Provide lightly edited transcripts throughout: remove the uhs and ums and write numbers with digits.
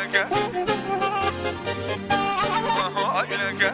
لك لك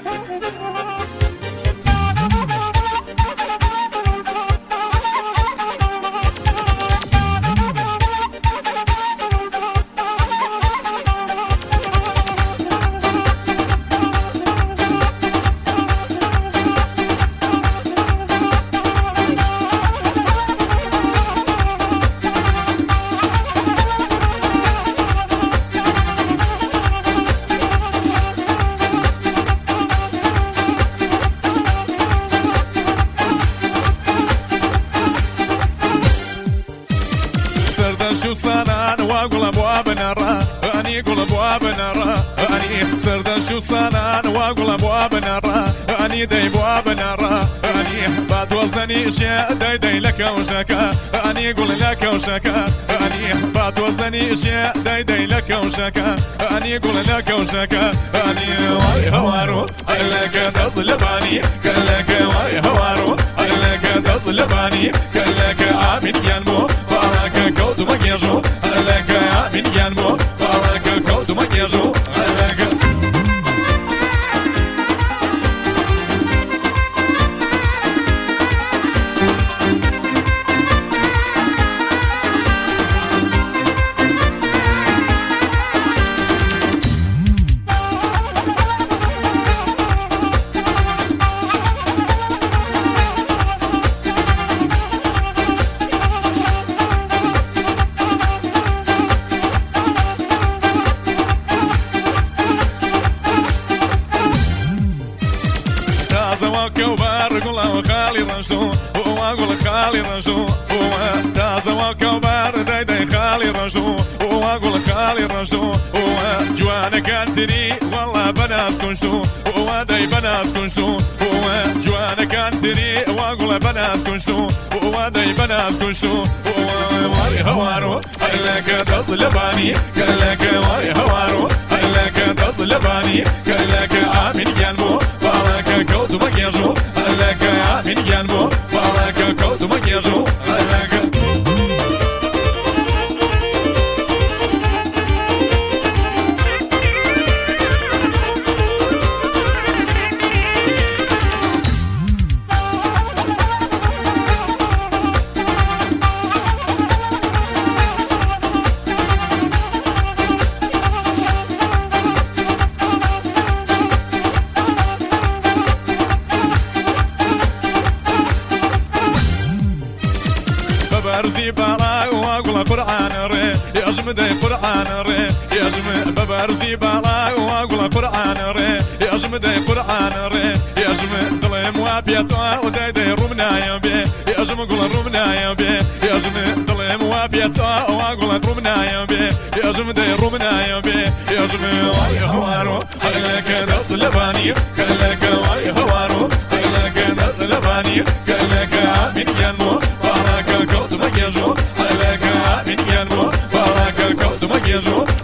شو صنان واقول ابواب نرى اني قول ابواب نرى اني سرد شو صنان واقول ابواب نرى اني دي ابواب نرى اني بعد وزني اشياء داي لك وشكا اني قول لك وشكا اني بعد وزني اشياء داي لك وشكا اني قول لك وشكا اني واي هوارو لك تصلباني كلك واي هوارو لك تصلباني كلك امين ينمو بارك كود مكيجو لك امين ينمو بارك كود مكيجو لك وكوبار قول خالي رجو واقول خالي رجو تازا وكوبار داي خالي رجو واقول خالي رجو جوانا كانتني والله بنات كنشتو وداي بنات كنشتو جوانا كانتني واقول بنات كنشتو وداي بنات كنشتو واي هوارو لك تصلباني قالك واي هوارو لك تصلباني قالك امين جنبو بارك كود مكيجو لك امين جنبو بارك كود مكيجو لك برزي بالا واقول قرآن ري يجمد قرآن ري يجمد ببرزي بالا واقول قرآن ري يجمد قرآن ري يجمد ظلم وابيتا وداي رمنا يبي يجمد قول رمنا يبي يجمد ظلم وابيتا واقول رمنا يبي يجمد رمنا يبي يجمد واي هوارو لك تصلباني كلك واي هوارو لك تصلباني كلك امين ينمو بارك كود مكيجو لك امين ينمو بارك كود مكيجو